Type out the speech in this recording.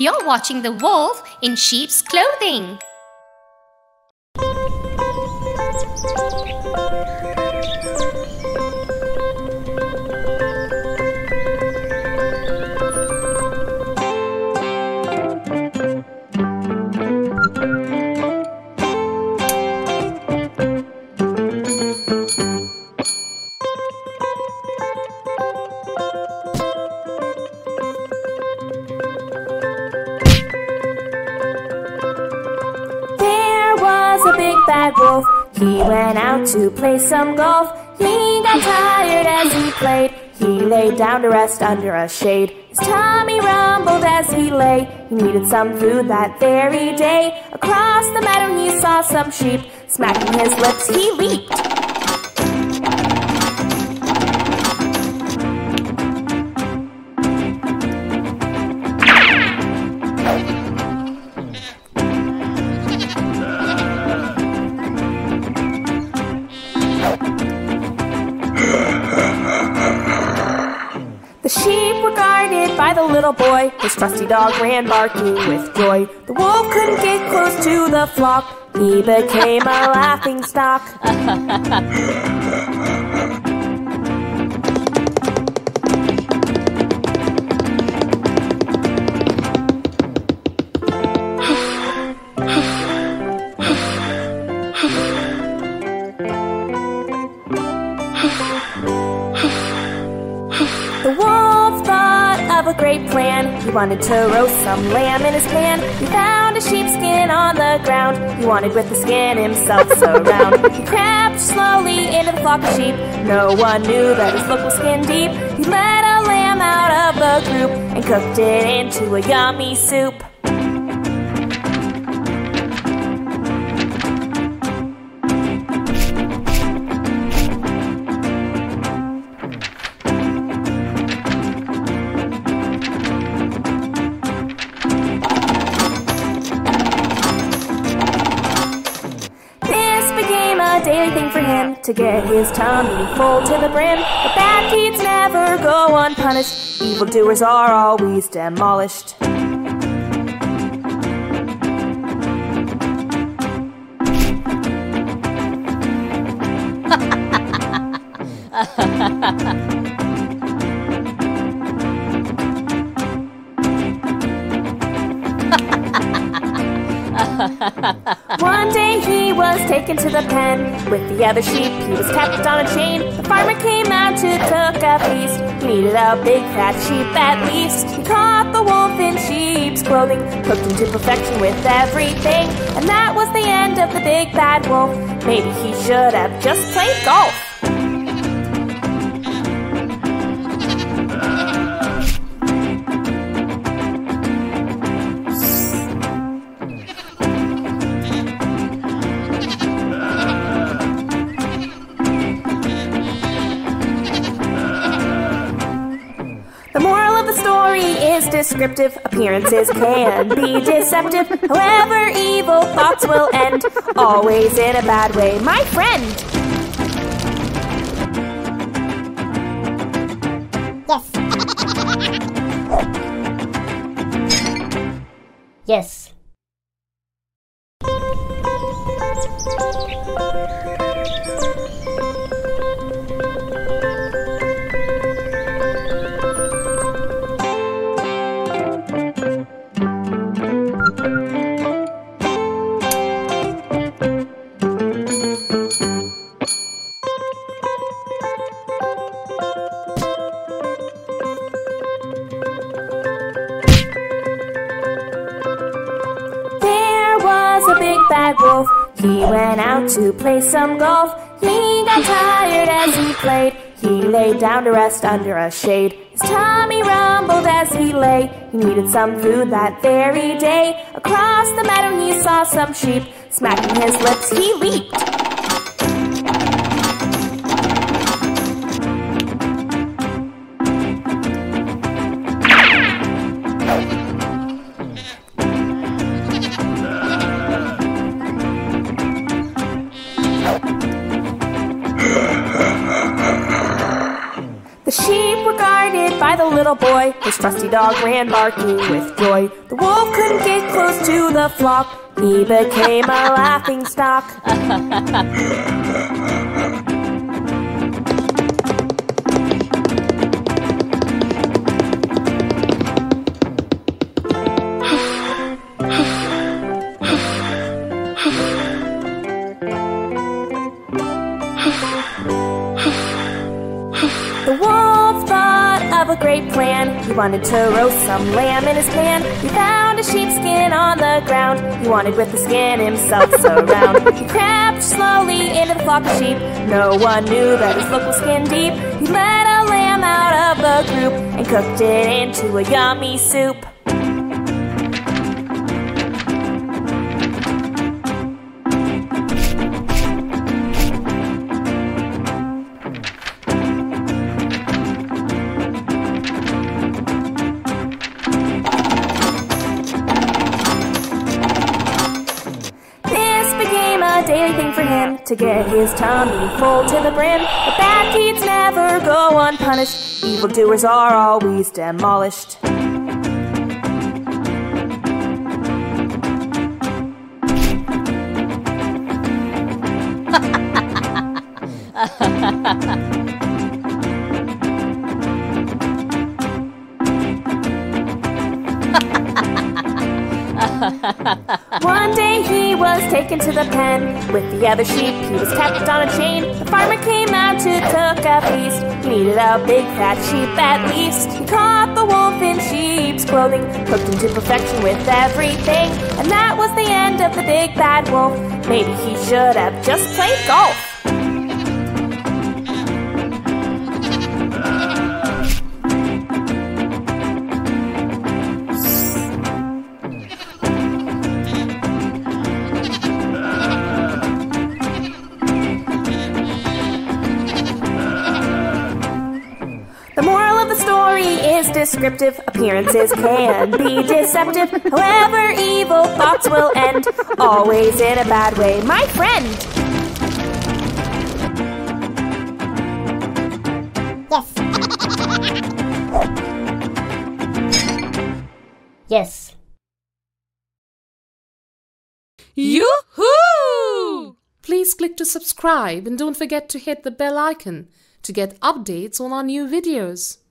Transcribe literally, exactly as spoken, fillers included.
You're watching The Wolf in Sheep's Clothing. Bad wolf, he went out to play some golf. He got tired as he played. He lay down to rest under a shade. His tummy rumbled as he lay. He needed some food that very day. Across the meadow he saw some sheep. Smacking his lips he leaped. The sheep were guarded by the little boy. His trusty dog ran barking with joy. The wolf couldn't get close to the flock. He became a laughing stock. The wolf thought of a great plan. He wanted to roast some lamb in his pan. He found a sheepskin on the ground. He wanted with the skin himself surround. He crept slowly into the flock of sheep. No one knew that his look was skin deep. He led a lamb out of the group and cooked it into a yummy soup. Daily thing for him to get his tummy full to the brim. But bad deeds never go unpunished. Evildoers are always demolished. One day he was taken to the pen with the other sheep. He was kept on a chain. The farmer came out to cook a feast. He needed a big fat sheep at least. He caught the wolf in sheep's clothing, cooked him to perfection with everything. And that was the end of the big bad wolf. Maybe he should have just played golf. The moral of the story is descriptive. Appearances can be deceptive. However, evil thoughts will end, always in a bad way, my friend. Yes. Yes. A big bad wolf, he went out to play some golf. He got tired as he played. He lay down to rest under a shade. His tummy rumbled as he lay. He needed some food that very day. Across the meadow he saw some sheep. Smacking his lips he leaped. The sheep were guarded by the little boy. His trusty dog ran barking with joy. The wolf couldn't get close to the flock. He became a laughing stock. The wolf thought of a great plan. He wanted to roast some lamb in his pan. He found a sheepskin on the ground. He wanted with the skin himself surround. He crept slowly into the flock of sheep. No one knew that his look was skin deep. He led a lamb out of the group and cooked it into a yummy soup. A daily thing for him to get his tummy full to the brim. But bad deeds never go unpunished. Evildoers are always demolished. One day he was taken to the pen with the other sheep. He was kept on a chain. The farmer came out to cook a feast. He needed a big fat sheep at least. He caught the wolf in sheep's clothing, cooked him to perfection with everything. And that was the end of the big bad wolf. Maybe he should have just played golf. The moral of the story is descriptive. Appearances can be deceptive. However, evil thoughts will end, always in a bad way, my friend. Yes. Yes. Yoo-hoo! Please click to subscribe and don't forget to hit the bell icon to get updates on our new videos.